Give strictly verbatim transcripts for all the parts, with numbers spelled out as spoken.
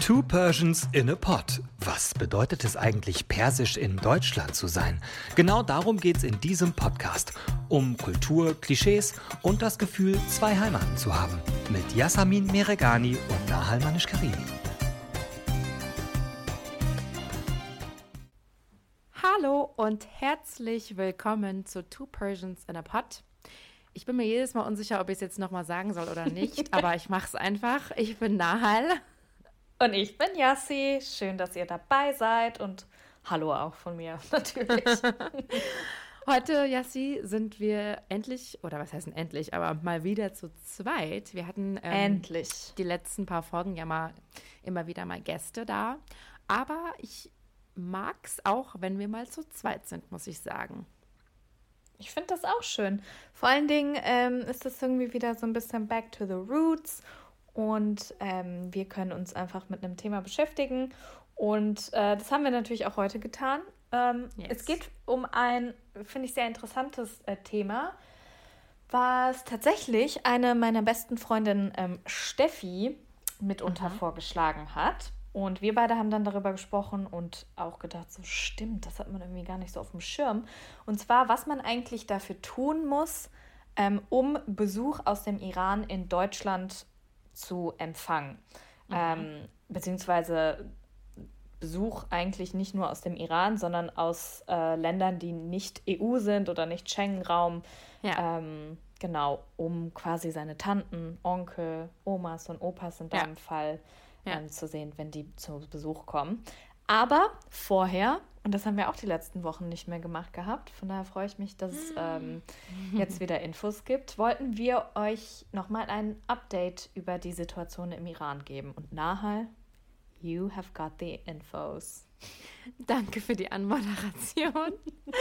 Two Persians in a Pot. Was bedeutet es eigentlich, persisch in Deutschland zu sein? Genau darum geht's in diesem Podcast. Um Kultur, Klischees und das Gefühl, zwei Heimaten zu haben. Mit Yasamin Meregani und Nahal Manish-Karimi. Hallo und herzlich willkommen zu Two Persians in a Pot. Ich bin mir jedes Mal unsicher, ob ich es jetzt nochmal sagen soll oder nicht, aber ich mache es einfach. Ich bin Nahal. Und ich bin Yassi. Schön, dass ihr dabei seid und hallo auch von mir, natürlich. Heute, Yassi, sind wir endlich, oder was heißt denn endlich, aber mal wieder zu zweit. Wir hatten ähm, endlich die letzten paar Folgen ja mal immer wieder mal Gäste da. Aber ich mag es auch, wenn wir mal zu zweit sind, muss ich sagen. Ich finde das auch schön. Vor allen Dingen ähm, ist das irgendwie wieder so ein bisschen back to the roots. Und ähm, wir können uns einfach mit einem Thema beschäftigen. Und äh, das haben wir natürlich auch heute getan. Ähm, yes. Es geht um ein, finde ich, sehr interessantes äh, Thema, was tatsächlich eine meiner besten Freundinnen, ähm, Steffi, mitunter mhm. vorgeschlagen hat. Und wir beide haben dann darüber gesprochen und auch gedacht, so stimmt, das hat man irgendwie gar nicht so auf dem Schirm. Und zwar, was man eigentlich dafür tun muss, ähm, um Besuch aus dem Iran in Deutschland zu empfangen. Mhm. Ähm, beziehungsweise Besuch eigentlich nicht nur aus dem Iran, sondern aus äh, Ländern, die nicht E U sind oder nicht Schengen-Raum. Ja. Ähm, genau, um quasi seine Tanten, Onkel, Omas und Opas in deinem ja. Fall ja. ähm, zu sehen, wenn die zu Besuch kommen. Aber vorher, und das haben wir auch die letzten Wochen nicht mehr gemacht gehabt, von daher freue ich mich, dass es ähm, jetzt wieder Infos gibt, wollten wir euch nochmal ein Update über die Situation im Iran geben. Und Nahal, you have got the infos. Danke für die Anmoderation.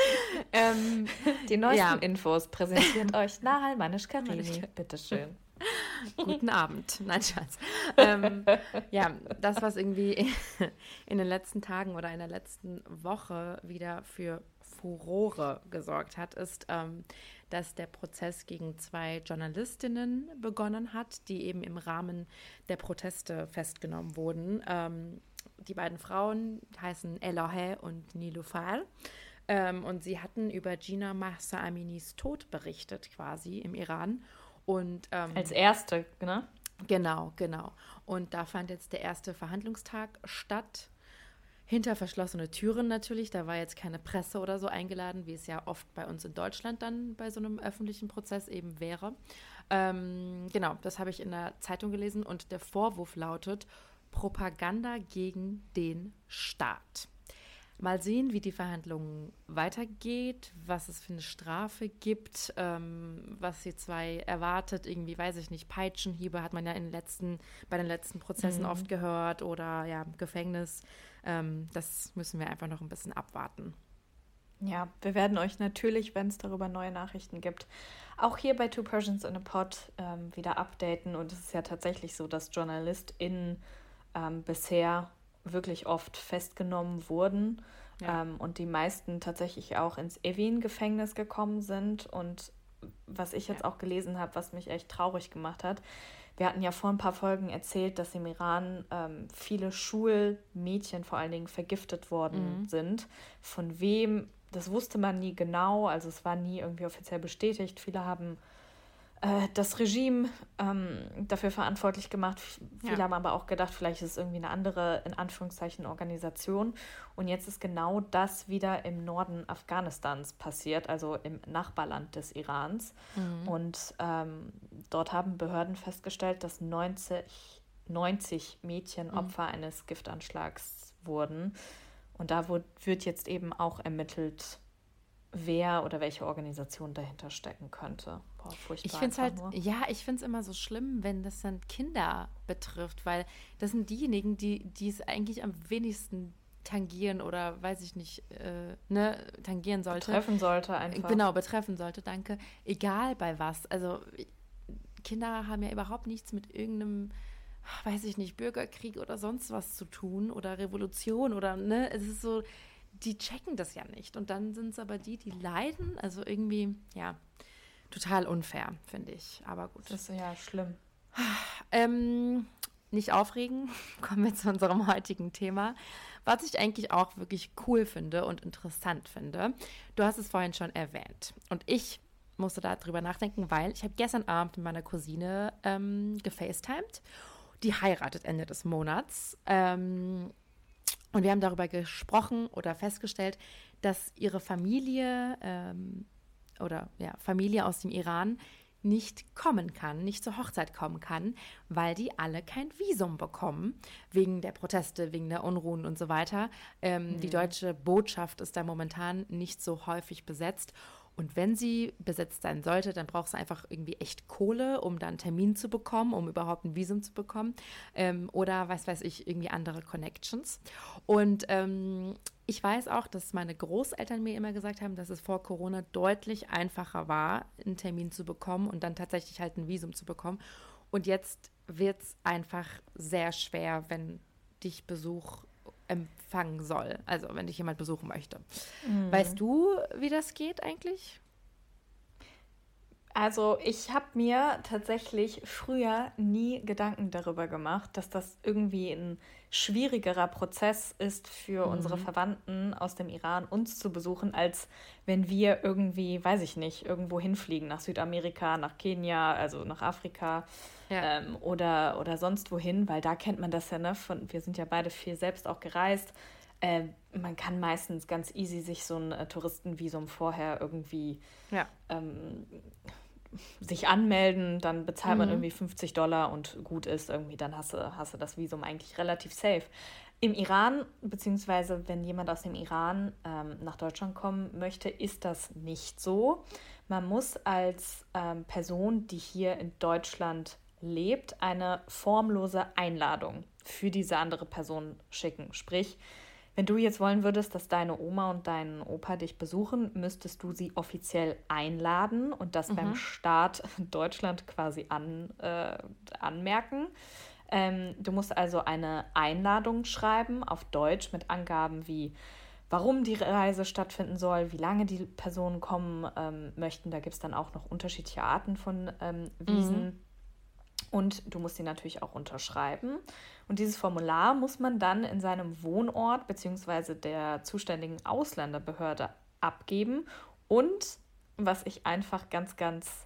ähm, die neuesten ja. Infos präsentiert euch Nahal Manish-Karimi. Bitteschön. Guten Abend. Nein, Schatz. Ähm, ja, das, was irgendwie in den letzten Tagen oder in der letzten Woche wieder für Furore gesorgt hat, ist, ähm, dass der Prozess gegen zwei Journalistinnen begonnen hat, die eben im Rahmen der Proteste festgenommen wurden. Ähm, die beiden Frauen heißen Elaheh und Nilufar. Ähm, und sie hatten über Jina Mahsa Aminis Tod berichtet, quasi im Iran. Und, ähm, als erste, ne? Genau, genau. Und da fand jetzt der erste Verhandlungstag statt. Hinter verschlossene Türen natürlich. Da war jetzt keine Presse oder so eingeladen, wie es ja oft bei uns in Deutschland dann bei so einem öffentlichen Prozess eben wäre. Ähm, genau, das habe ich in der Zeitung gelesen. Und der Vorwurf lautet Propaganda gegen den Staat. Mal sehen, wie die Verhandlungen weitergeht, was es für eine Strafe gibt, ähm, was die zwei erwartet. Irgendwie, weiß ich nicht, Peitschenhiebe hat man ja in den letzten, bei den letzten Prozessen mhm. oft gehört oder ja, Gefängnis. Ähm, das müssen wir einfach noch ein bisschen abwarten. Ja, wir werden euch natürlich, wenn es darüber neue Nachrichten gibt, auch hier bei Two Persians in a Pot ähm, wieder updaten. Und es ist ja tatsächlich so, dass JournalistInnen ähm, bisher wirklich oft festgenommen wurden ja. ähm, und die meisten tatsächlich auch ins Evin-Gefängnis gekommen sind. Und was ich jetzt ja. auch gelesen habe, was mich echt traurig gemacht hat, wir hatten ja vor ein paar Folgen erzählt, dass im Iran ähm, viele Schulmädchen vor allen Dingen vergiftet worden mhm. sind. Von wem, das wusste man nie genau, also es war nie irgendwie offiziell bestätigt. Viele haben das Regime ähm, dafür verantwortlich gemacht. Viele ja. haben aber auch gedacht, vielleicht ist es irgendwie eine andere, in Anführungszeichen, Organisation. Und jetzt ist genau das wieder im Norden Afghanistans passiert, also im Nachbarland des Irans. Mhm. Und ähm, dort haben Behörden festgestellt, dass neunzig, neunzig Mädchen mhm. Opfer eines Giftanschlags wurden. Und da wird, wird jetzt eben auch ermittelt, wer oder welche Organisation dahinter stecken könnte. Boah, furchtbar. Ich finde es halt, nur. ja, ich finde es immer so schlimm, wenn das dann Kinder betrifft, weil das sind diejenigen, die, die es eigentlich am wenigsten tangieren oder, weiß ich nicht, äh, ne, tangieren sollte. Betreffen sollte einfach. Genau, betreffen sollte, danke. Egal bei was. Also Kinder haben ja überhaupt nichts mit irgendeinem, weiß ich nicht, Bürgerkrieg oder sonst was zu tun oder Revolution oder, ne, es ist so, die checken das ja nicht. Und dann sind es aber die, die leiden. Also irgendwie, ja, total unfair, finde ich. Aber gut. Das ist ja schlimm. Ähm, nicht aufregen, kommen wir zu unserem heutigen Thema. Was ich eigentlich auch wirklich cool finde und interessant finde, du hast es vorhin schon erwähnt. Und ich musste darüber nachdenken, weil ich habe gestern Abend mit meiner Cousine ähm, gefacetimed. Die heiratet Ende des Monats. Ähm, und wir haben darüber gesprochen oder festgestellt, dass ihre Familie ähm, oder ja, Familie aus dem Iran nicht kommen kann, nicht zur Hochzeit kommen kann, weil die alle kein Visum bekommen, wegen der Proteste, wegen der Unruhen und so weiter. Ähm, mhm. Die deutsche Botschaft ist da momentan nicht so häufig besetzt. Und wenn sie besetzt sein sollte, dann braucht sie einfach irgendwie echt Kohle, um dann einen Termin zu bekommen, um überhaupt ein Visum zu bekommen. Ähm, oder, was weiß ich, irgendwie andere Connections. Und ähm, ich weiß auch, dass meine Großeltern mir immer gesagt haben, dass es vor Corona deutlich einfacher war, einen Termin zu bekommen und dann tatsächlich halt ein Visum zu bekommen. Und jetzt wird es einfach sehr schwer, wenn dich Besuch empfangen soll, also wenn dich jemand besuchen möchte. Mhm. Weißt du, wie das geht eigentlich? Also ich habe mir tatsächlich früher nie Gedanken darüber gemacht, dass das irgendwie ein schwierigerer Prozess ist für mhm. unsere Verwandten aus dem Iran, uns zu besuchen, als wenn wir irgendwie, weiß ich nicht, irgendwo hinfliegen, nach Südamerika, nach Kenia, also nach Afrika ja. ähm, oder, oder sonst wohin, weil da kennt man das ja, ne? Von, wir sind ja beide viel selbst auch gereist. Äh, man kann meistens ganz easy sich so ein äh, Touristenvisum vorher irgendwie ja. ähm, sich anmelden, dann bezahlt mhm. man irgendwie fünfzig Dollar und gut ist irgendwie, dann hast du, hast du das Visum eigentlich relativ safe. Im Iran, beziehungsweise wenn jemand aus dem Iran ähm, nach Deutschland kommen möchte, ist das nicht so. Man muss als ähm, Person, die hier in Deutschland lebt, eine formlose Einladung für diese andere Person schicken. Sprich, wenn du jetzt wollen würdest, dass deine Oma und dein Opa dich besuchen, müsstest du sie offiziell einladen und das mhm. beim Staat Deutschland quasi an, äh, anmerken. Ähm, du musst also eine Einladung schreiben auf Deutsch mit Angaben wie, warum die Reise stattfinden soll, wie lange die Personen kommen ähm, möchten. Da gibt es dann auch noch unterschiedliche Arten von ähm, Visen. Mhm. Und du musst sie natürlich auch unterschreiben. Und dieses Formular muss man dann in seinem Wohnort bzw. der zuständigen Ausländerbehörde abgeben. Und was ich einfach ganz, ganz,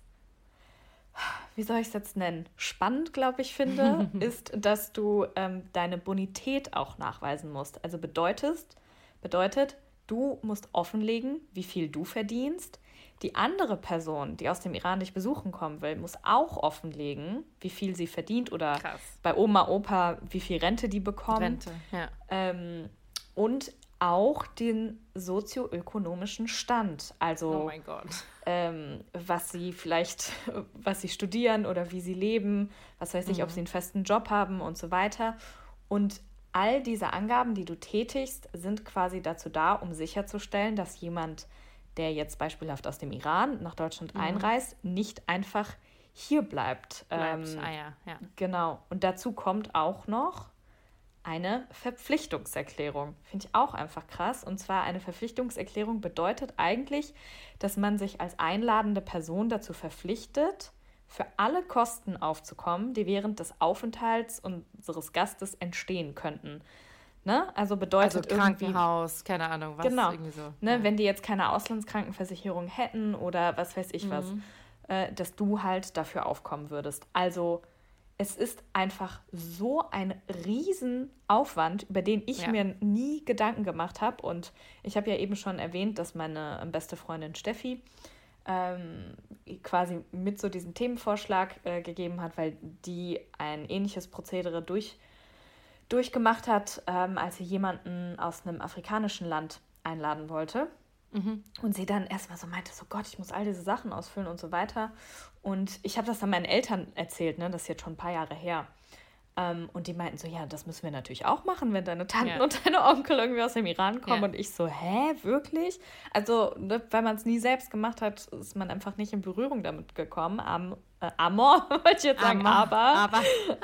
wie soll ich es jetzt nennen, spannend, glaube ich, finde, ist, dass du ähm, deine Bonität auch nachweisen musst. Also bedeutet, bedeutet, du musst offenlegen, wie viel du verdienst. Die andere Person, die aus dem Iran dich besuchen kommen will, muss auch offenlegen, wie viel sie verdient oder Krass. Bei Oma, Opa, wie viel Rente die bekommen. Rente, ja. Ähm, und auch den sozioökonomischen Stand. Also, oh mein Gott. Ähm, was sie vielleicht, was sie studieren oder wie sie leben, was weiß ich, mhm. ob sie einen festen Job haben und so weiter. Und all diese Angaben, die du tätigst, sind quasi dazu da, um sicherzustellen, dass jemand, der jetzt beispielhaft aus dem Iran nach Deutschland mhm. einreist, nicht einfach hier bleibt. bleibt. Ähm, ah, ja. Ja. Genau. Und dazu kommt auch noch eine Verpflichtungserklärung. Finde ich auch einfach krass. Und zwar eine Verpflichtungserklärung bedeutet eigentlich, dass man sich als einladende Person dazu verpflichtet, für alle Kosten aufzukommen, die während des Aufenthalts unseres Gastes entstehen könnten. Ne? Also bedeutet also Krankenhaus, keine Ahnung, was genau, irgendwie so. Ne, ja. Wenn die jetzt keine Auslandskrankenversicherung hätten oder was weiß ich mhm. was, äh, dass du halt dafür aufkommen würdest. Also es ist einfach so ein Riesenaufwand, über den ich ja. mir nie Gedanken gemacht habe. Und ich habe ja eben schon erwähnt, dass meine beste Freundin Steffi ähm, quasi mit so diesem Themenvorschlag äh, gegeben hat, weil die ein ähnliches Prozedere durch durchgemacht hat, ähm, als sie jemanden aus einem afrikanischen Land einladen wollte. Mhm. Und sie dann erstmal so meinte, so Gott, ich muss all diese Sachen ausfüllen und so weiter. Und ich habe das dann meinen Eltern erzählt, ne? Das ist jetzt schon ein paar Jahre her. Ähm, und die meinten so, ja, das müssen wir natürlich auch machen, wenn deine Tanten ja. und deine Onkel irgendwie aus dem Iran kommen. Ja. Und ich so, hä, wirklich? Also, ne, weil man es nie selbst gemacht hat, ist man einfach nicht in Berührung damit gekommen. Am, äh, Amor, wollte ich jetzt sagen, Amor, aber. Aber.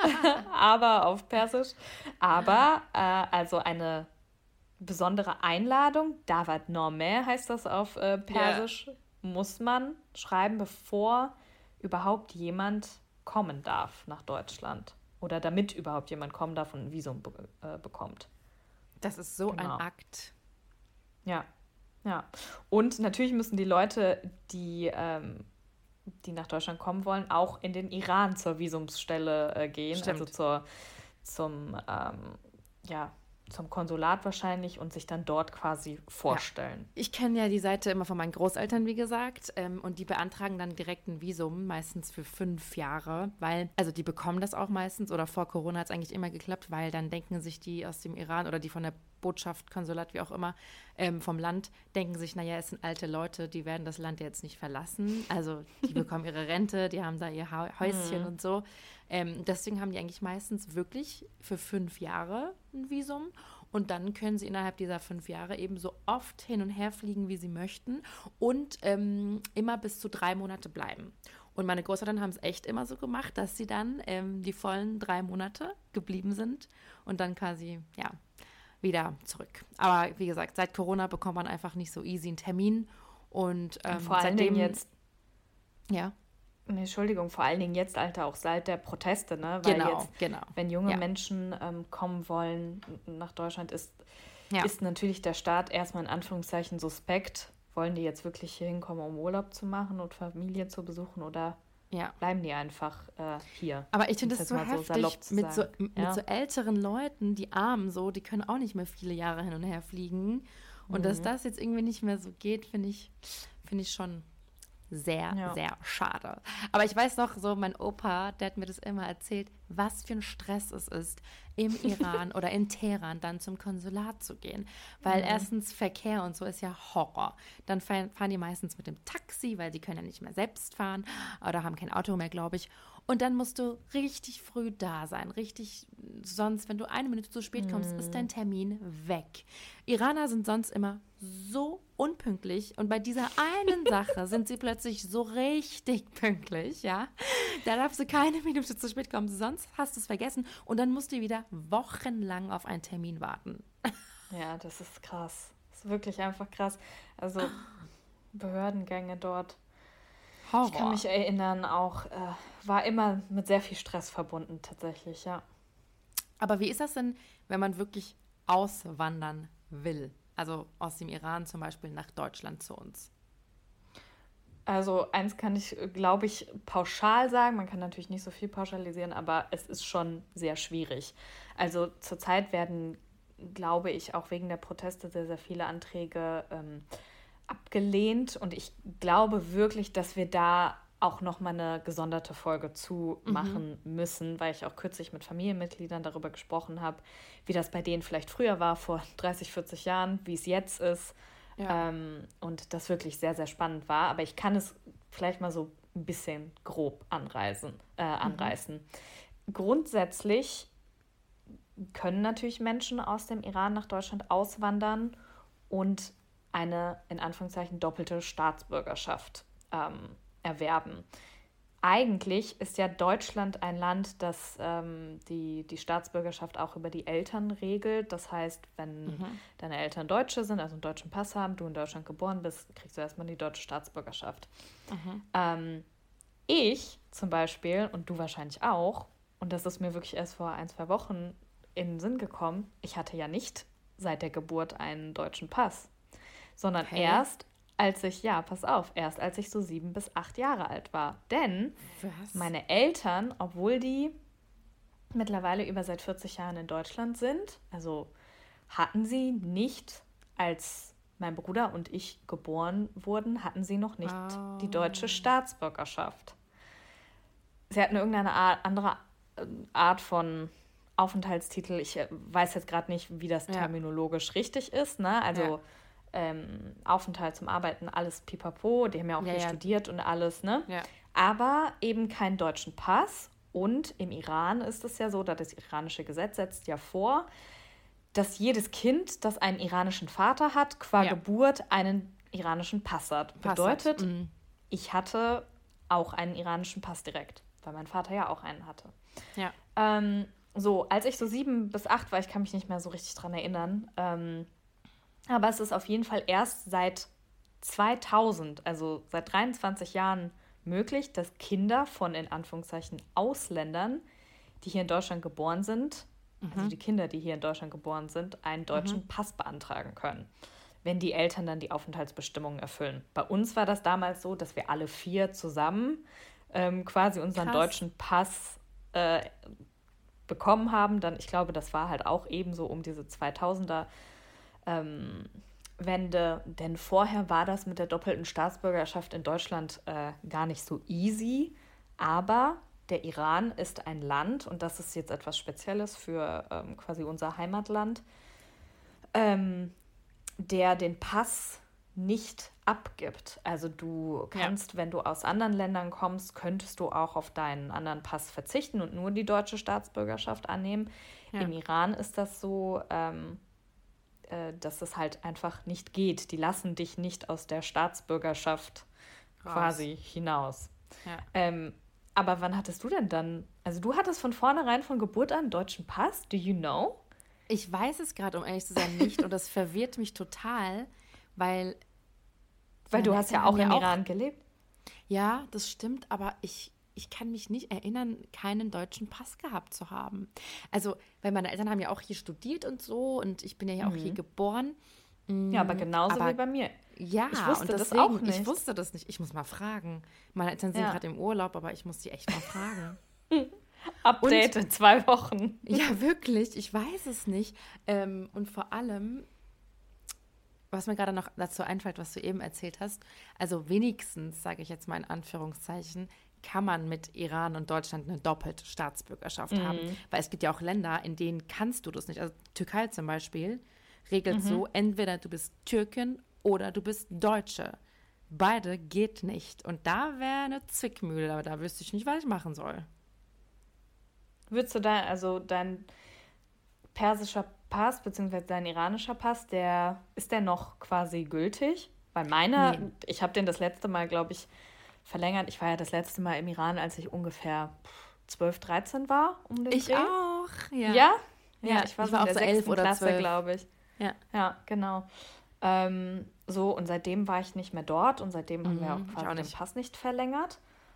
aber auf Persisch. Aber, äh, also eine besondere Einladung, Davat Norme heißt das auf äh, Persisch, yeah. muss man schreiben, bevor überhaupt jemand kommen darf nach Deutschland. oder damit überhaupt jemand kommen darf und ein Visum be- äh, bekommt. Das ist so Genau. ein Akt. Ja, ja. Und natürlich müssen die Leute, die, ähm, die nach Deutschland kommen wollen, auch in den Iran zur Visumsstelle äh, gehen, Stimmt. also zur, zum, ähm, ja, zum Konsulat wahrscheinlich und sich dann dort quasi vorstellen. Ich kenne ja die Seite immer von meinen Großeltern, wie gesagt, ähm, und die beantragen dann direkt ein Visum, meistens für fünf Jahre, weil, also die bekommen das auch meistens, oder vor Corona hat es eigentlich immer geklappt, weil dann denken sich die aus dem Iran oder die von der Botschaft, Konsulat, wie auch immer, ähm, vom Land, denken sich, naja, es sind alte Leute, die werden das Land jetzt nicht verlassen, also die bekommen ihre Rente, die haben da ihr Ha- Häuschen Mhm. und so. Ähm, deswegen haben die eigentlich meistens wirklich für fünf Jahre ein Visum. Und dann können sie innerhalb dieser fünf Jahre eben so oft hin und her fliegen, wie sie möchten und ähm, immer bis zu drei Monate bleiben. Und meine Großeltern haben es echt immer so gemacht, dass sie dann ähm, die vollen drei Monate geblieben sind und dann quasi, ja, wieder zurück. Aber wie gesagt, seit Corona bekommt man einfach nicht so easy einen Termin. Und, ähm, Und vor allen seitdem, Dingen jetzt, ja, nee, Entschuldigung, vor allen Dingen jetzt, Alter, auch seit der Proteste, ne? Weil genau, jetzt, genau. wenn junge Ja. Menschen ähm, kommen wollen nach Deutschland, ist, Ja. ist natürlich der Staat erstmal in Anführungszeichen suspekt. Wollen die jetzt wirklich hier hinkommen, um Urlaub zu machen und Familie zu besuchen oder Ja. bleiben die einfach äh, hier? Aber ich finde Um das es so jetzt mal so heftig, salopp zu mit, so, sagen. mit Ja. so älteren Leuten, die Armen so, die können auch nicht mehr viele Jahre hin und her fliegen. Und Mhm. dass das jetzt irgendwie nicht mehr so geht, finde ich, finde ich schon sehr, Ja. sehr schade. Aber ich weiß noch, so mein Opa, der hat mir das immer erzählt, was für ein Stress es ist, im Iran oder in Teheran dann zum Konsulat zu gehen. Weil Mhm. erstens Verkehr und so ist ja Horror. Dann fahren, fahren die meistens mit dem Taxi, weil die können ja nicht mehr selbst fahren oder haben kein Auto mehr, glaube ich. Und dann musst du richtig früh da sein, richtig, sonst, wenn du eine Minute zu spät kommst, ist dein Termin weg. Iraner sind sonst immer so unpünktlich und bei dieser einen Sache sind sie plötzlich so richtig pünktlich, ja. Da darfst du keine Minute zu spät kommen, sonst hast du es vergessen und dann musst du wieder wochenlang auf einen Termin warten. Ja, das ist krass. Das ist wirklich einfach krass. Also Behördengänge dort. Horror. Ich kann mich erinnern, auch äh, war immer mit sehr viel Stress verbunden tatsächlich, ja. Aber wie ist das denn, wenn man wirklich auswandern will? Also aus dem Iran zum Beispiel nach Deutschland zu uns. Also eins kann ich, glaube ich, pauschal sagen. Man kann natürlich nicht so viel pauschalisieren, aber es ist schon sehr schwierig. Also zurzeit werden, glaube ich, auch wegen der Proteste sehr, sehr viele Anträge ähm, abgelehnt. Und ich glaube wirklich, dass wir da auch nochmal eine gesonderte Folge zu Mhm. machen müssen, weil ich auch kürzlich mit Familienmitgliedern darüber gesprochen habe, wie das bei denen vielleicht früher war, vor dreißig, vierzig Jahren, wie es jetzt ist. Ja. Ähm, und das wirklich sehr, sehr spannend war. Aber ich kann es vielleicht mal so ein bisschen grob anreißen, äh, anreißen. Grundsätzlich können natürlich Menschen aus dem Iran nach Deutschland auswandern und eine, in Anführungszeichen, doppelte Staatsbürgerschaft ähm, erwerben. Eigentlich ist ja Deutschland ein Land, das ähm, die, die Staatsbürgerschaft auch über die Eltern regelt. Das heißt, wenn Mhm. deine Eltern Deutsche sind, also einen deutschen Pass haben, du in Deutschland geboren bist, kriegst du erstmal die deutsche Staatsbürgerschaft. Mhm. Ähm, ich zum Beispiel und du wahrscheinlich auch, und das ist mir wirklich erst vor ein, zwei Wochen in den Sinn gekommen, ich hatte ja nicht seit der Geburt einen deutschen Pass, sondern Okay. erst als ich, ja, pass auf, erst als ich so sieben bis acht Jahre alt war. Denn Was? meine Eltern, obwohl die mittlerweile über seit vierzig Jahren in Deutschland sind, also hatten sie nicht, als mein Bruder und ich geboren wurden, hatten sie noch nicht Oh. die deutsche Staatsbürgerschaft. Sie hatten irgendeine Art, andere äh, Art von Aufenthaltstitel. Ich äh, weiß jetzt gerade nicht, wie das Ja. terminologisch richtig ist, ne? Also Ja. ähm, Aufenthalt zum Arbeiten, alles pipapo. Die haben ja auch Ja, hier ja. studiert und alles, ne? Ja. Aber eben keinen deutschen Pass. Und im Iran ist es ja so, dass das iranische Gesetz setzt ja vor, dass jedes Kind, das einen iranischen Vater hat, qua Ja. Geburt einen iranischen Pass hat. Pass hat. Bedeutet, Mhm. ich hatte auch einen iranischen Pass direkt, weil mein Vater ja auch einen hatte. Ja. Ähm, so, als ich so sieben bis acht war, ich kann mich nicht mehr so richtig dran erinnern, ähm, aber es ist auf jeden Fall erst seit zweitausend, also seit dreiundzwanzig Jahren möglich, dass Kinder von, in Anführungszeichen, Ausländern die hier in Deutschland geboren sind, Mhm. also die Kinder, die hier in Deutschland geboren sind, einen deutschen Mhm. Pass beantragen können, wenn die Eltern dann die Aufenthaltsbestimmungen erfüllen. Bei uns war das damals so, dass wir alle vier zusammen ähm, quasi unseren Krass. deutschen Pass äh, bekommen haben. Dann, ich glaube, das war halt auch ebenso um diese zweitausender ähm, Wende, denn vorher war das mit der doppelten Staatsbürgerschaft in Deutschland äh, gar nicht so easy, aber der Iran ist ein Land, und das ist jetzt etwas Spezielles für ähm, quasi unser Heimatland, ähm, der den Pass nicht abgibt. Also du kannst, ja. wenn du aus anderen Ländern kommst, könntest du auch auf deinen anderen Pass verzichten und nur die deutsche Staatsbürgerschaft annehmen. Ja. Im Iran ist das so, ähm, äh, dass es halt einfach nicht geht. Die lassen dich nicht aus der Staatsbürgerschaft Raus. quasi hinaus. Ja. Ähm, aber wann hattest du denn dann, also du hattest von vornherein von Geburt an einen deutschen Pass, do you know? Ich weiß es gerade, um ehrlich zu sein, nicht, und das verwirrt mich total, weil... Weil du hast ja auch im Iran gelebt. Ja, das stimmt, aber ich, ich kann mich nicht erinnern, keinen deutschen Pass gehabt zu haben. Also, weil meine Eltern haben ja auch hier studiert und so, und ich bin ja auch mhm. hier geboren. Ja, aber genauso aber, wie bei mir. Ja, ich wusste und deswegen, das auch nicht. Ich wusste das nicht. Ich muss mal fragen. Meine Eltern sind ja. gerade im Urlaub, aber ich muss die echt mal fragen. Update und, in zwei Wochen. Ja, wirklich. Ich weiß es nicht. Ähm, und vor allem, was mir gerade noch dazu einfällt, was du eben erzählt hast, also wenigstens, sage ich jetzt mal in Anführungszeichen, kann man mit Iran und Deutschland eine doppelte Staatsbürgerschaft mhm. haben. Weil es gibt ja auch Länder, in denen kannst du das nicht. Also Türkei zum Beispiel regelt mhm. so, entweder du bist Türkin oder du bist Deutsche. Beide geht nicht. Und da wäre eine Zwickmühle, aber da wüsste ich nicht, was ich machen soll. Würdest du da, also dein persischer Pass, beziehungsweise dein iranischer Pass, der ist der noch quasi gültig? Weil meiner, nee. ich habe den das letzte Mal, glaube ich, verlängert. Ich war ja das letzte Mal im Iran, als ich ungefähr zwölf, dreizehn war. Um den ich Dreh. auch, ja. Ja? Ja, ja ich war ich so war in der auch so sechsten elf oder Klasse, zwölf. glaube ich. Ja. Ja, genau. Ähm, so, und seitdem war ich nicht mehr dort und seitdem mhm, haben wir auch quasi auch den Pass nicht verlängert.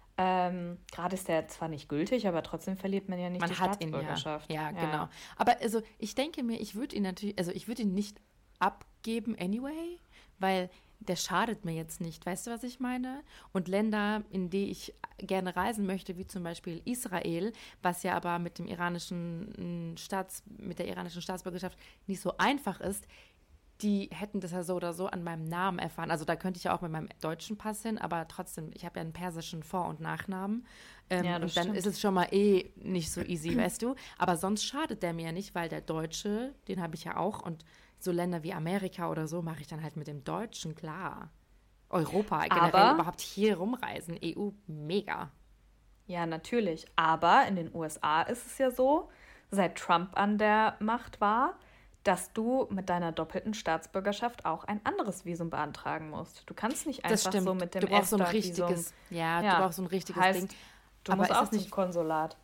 Ähm, gerade ist der zwar nicht gültig, aber trotzdem verliert man ja nicht man die hat Staatsbürgerschaft. Ihn ja. Ja, ja, genau. Aber also ich denke mir, ich würde ihn natürlich, also ich würde ihn nicht abgeben anyway, weil der schadet mir jetzt nicht. Weißt du, was ich meine? Und Länder, in die ich gerne reisen möchte, wie zum Beispiel Israel, was ja aber mit dem iranischen Staats, mit der iranischen Staatsbürgerschaft nicht so einfach ist, die hätten das ja so oder so an meinem Namen erfahren. Also da könnte ich ja auch mit meinem deutschen Pass hin, aber trotzdem, ich habe ja einen persischen Vor- und Nachnamen. Ähm, ja, und dann stimmt. ist es schon mal eh nicht so easy, weißt du? Aber sonst schadet der mir ja nicht, weil der Deutsche, den habe ich ja auch. Und so Länder wie Amerika oder so mache ich dann halt mit dem Deutschen, klar. Europa, generell aber, überhaupt hier rumreisen, E U, mega. Ja, natürlich. Aber in den U S A ist es ja so, seit Trump an der Macht war, dass du mit deiner doppelten Staatsbürgerschaft auch ein anderes Visum beantragen musst. Du kannst nicht einfach so mit dem du brauchst so ein S-Start-Visum. richtiges, ja, ja, du brauchst so ein richtiges heißt, Ding. Du aber musst ist auch das nicht zum Konsulat.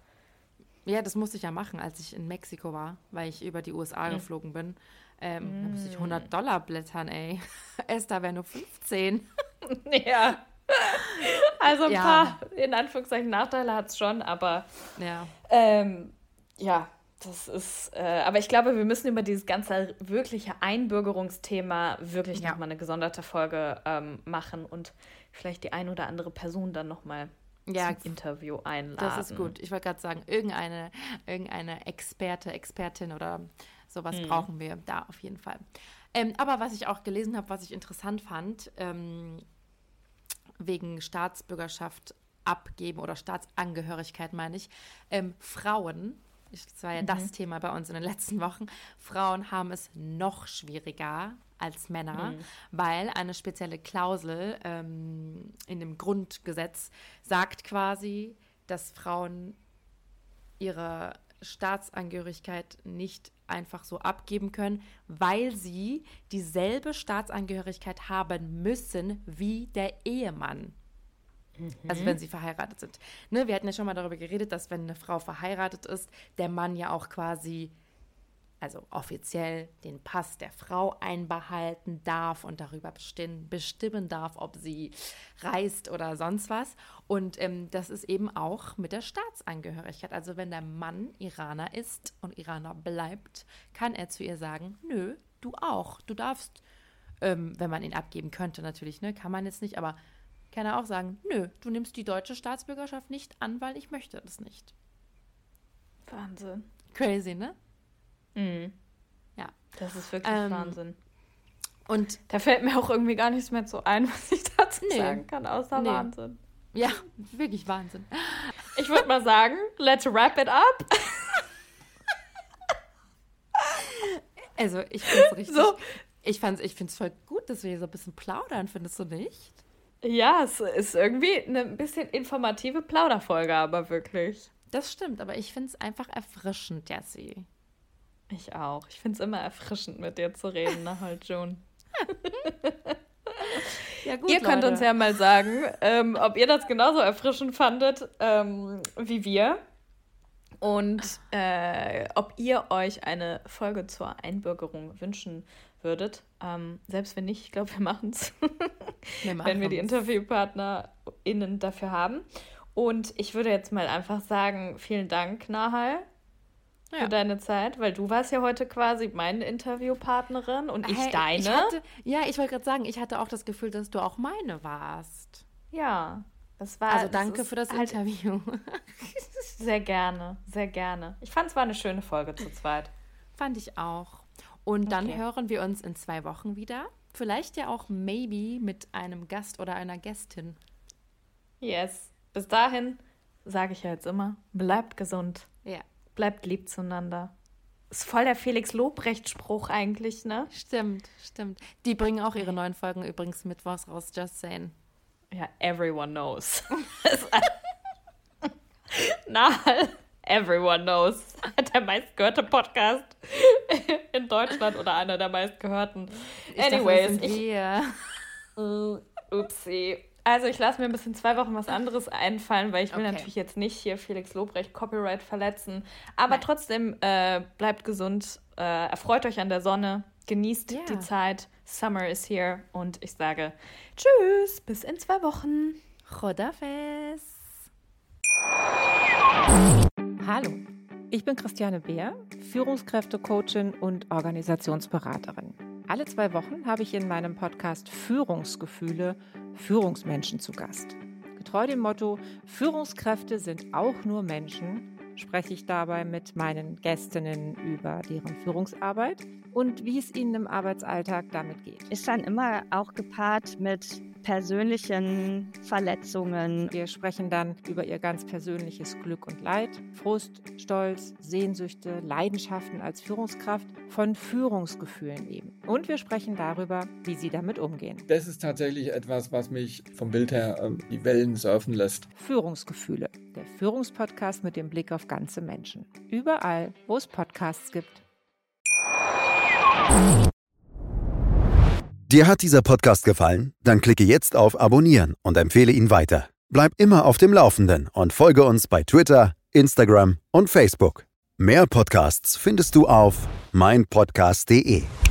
Ja, das musste ich ja machen, als ich in Mexiko war, weil ich über die U S A Mhm. geflogen bin. Ähm, Mm. Da musste ich hundert Dollar blättern, ey. Esther wäre nur fünfzehn. Ja. Also ein Ja. paar, in Anführungszeichen, Nachteile hat es schon, aber Ja. ähm, ja, das ist, äh, aber ich glaube, wir müssen über dieses ganze wirkliche Einbürgerungsthema wirklich Ja. nochmal eine gesonderte Folge ähm, machen und vielleicht die ein oder andere Person dann nochmal Ja, zum Interview einladen. das ist gut. Ich wollte gerade sagen, irgendeine, irgendeine Experte, Expertin oder sowas Mhm. brauchen wir da auf jeden Fall. Ähm, aber was ich auch gelesen habe, was ich interessant fand, ähm, wegen Staatsbürgerschaft abgeben oder Staatsangehörigkeit meine ich, ähm, Frauen, das war ja Mhm. das Thema bei uns in den letzten Wochen, Frauen haben es noch schwieriger als Männer, Mhm. weil eine spezielle Klausel ähm, in dem Grundgesetz sagt quasi, dass Frauen ihre Staatsangehörigkeit nicht einfach so abgeben können, weil sie dieselbe Staatsangehörigkeit haben müssen wie der Ehemann. Also wenn sie verheiratet sind. Ne, wir hatten ja schon mal darüber geredet, dass wenn eine Frau verheiratet ist, der Mann ja auch quasi also offiziell den Pass der Frau einbehalten darf und darüber bestimmen, bestimmen darf, ob sie reist oder sonst was. Und ähm, das ist eben auch mit der Staatsangehörigkeit. Also wenn der Mann Iraner ist und Iraner bleibt, kann er zu ihr sagen, nö, du auch. Du darfst, ähm, wenn man ihn abgeben könnte natürlich, ne, kann man jetzt nicht, aber kann er auch sagen, nö, du nimmst die deutsche Staatsbürgerschaft nicht an, weil ich möchte das nicht. Wahnsinn. Crazy, ne? Mhm. Ja. Das ist wirklich ähm, Wahnsinn. Und da fällt mir auch irgendwie gar nichts mehr so ein, was ich dazu nee, sagen kann, außer nee. Wahnsinn. Ja, wirklich Wahnsinn. Ich würde mal sagen, let's wrap it up. Also, ich finde es richtig, so. ich fand's, ich finde es voll gut, dass wir hier so ein bisschen plaudern, findest du nicht? Ja, es ist irgendwie eine ein bisschen informative Plauderfolge, aber wirklich. Das stimmt, aber ich finde es einfach erfrischend, Jessie. Ich auch. Ich finde es immer erfrischend, mit dir zu reden, ne, halt, June. Ja, gut, ihr Leute. könnt uns ja mal sagen, ähm, ob ihr das genauso erfrischend fandet ähm, wie wir. Und äh, ob ihr euch eine Folge zur Einbürgerung wünschen würdet. Ähm, selbst wenn nicht, ich glaube, wir machen es. Wenn wir die InterviewpartnerInnen dafür haben. Und ich würde jetzt mal einfach sagen, vielen Dank, Nahal, ja. für deine Zeit, weil du warst ja heute quasi meine Interviewpartnerin und ich hey, deine. Ich hatte, ja, ich wollte gerade sagen, ich hatte auch das Gefühl, dass du auch meine warst. Ja, das war. Also danke das für das halt Interview. Sehr gerne, sehr gerne. Ich fand es war eine schöne Folge zu zweit. Fand ich auch. Und dann okay. hören wir uns in zwei Wochen wieder. Vielleicht ja auch maybe mit einem Gast oder einer Gästin. Yes. Bis dahin sage ich ja jetzt immer, bleibt gesund. Ja. Bleibt lieb zueinander. Ist voll der Felix-Lobrecht-Spruch eigentlich, ne? Stimmt, stimmt. Die bringen auch ihre neuen Folgen übrigens mittwochs raus, just saying. Ja, everyone knows. Nahal, everyone knows. Der meistgehörte Podcast in Deutschland oder einer der meistgehörten. Ich Anyways. dachte, das sind wir. Ich, upsie. Also ich lasse mir ein bisschen zwei Wochen was anderes einfallen, weil ich will Okay. natürlich jetzt nicht hier Felix Lobrecht Copyright verletzen. Aber Nein. trotzdem äh, bleibt gesund, äh, erfreut euch an der Sonne, genießt Ja. die Zeit. Summer is here und ich sage tschüss, bis in zwei Wochen. Chodafes. Hallo, ich bin Christiane Beer, Führungskräftecoachin und Organisationsberaterin. Alle zwei Wochen habe ich in meinem Podcast Führungsgefühle Führungsmenschen zu Gast. Getreu dem Motto, Führungskräfte sind auch nur Menschen, spreche ich dabei mit meinen Gästinnen über deren Führungsarbeit und wie es ihnen im Arbeitsalltag damit geht. Ist dann immer auch gepaart mit persönlichen Verletzungen. Wir sprechen dann über ihr ganz persönliches Glück und Leid, Frust, Stolz, Sehnsüchte, Leidenschaften als Führungskraft, von Führungsgefühlen eben. Und wir sprechen darüber, wie sie damit umgehen. Das ist tatsächlich etwas, was mich vom Bild her äh, die Wellen surfen lässt. Führungsgefühle, der Führungspodcast mit dem Blick auf ganze Menschen. Überall, wo es Podcasts gibt. Dir hat dieser Podcast gefallen? Dann klicke jetzt auf Abonnieren und empfehle ihn weiter. Bleib immer auf dem Laufenden und folge uns bei Twitter, Instagram und Facebook. Mehr Podcasts findest du auf mein podcast punkt de.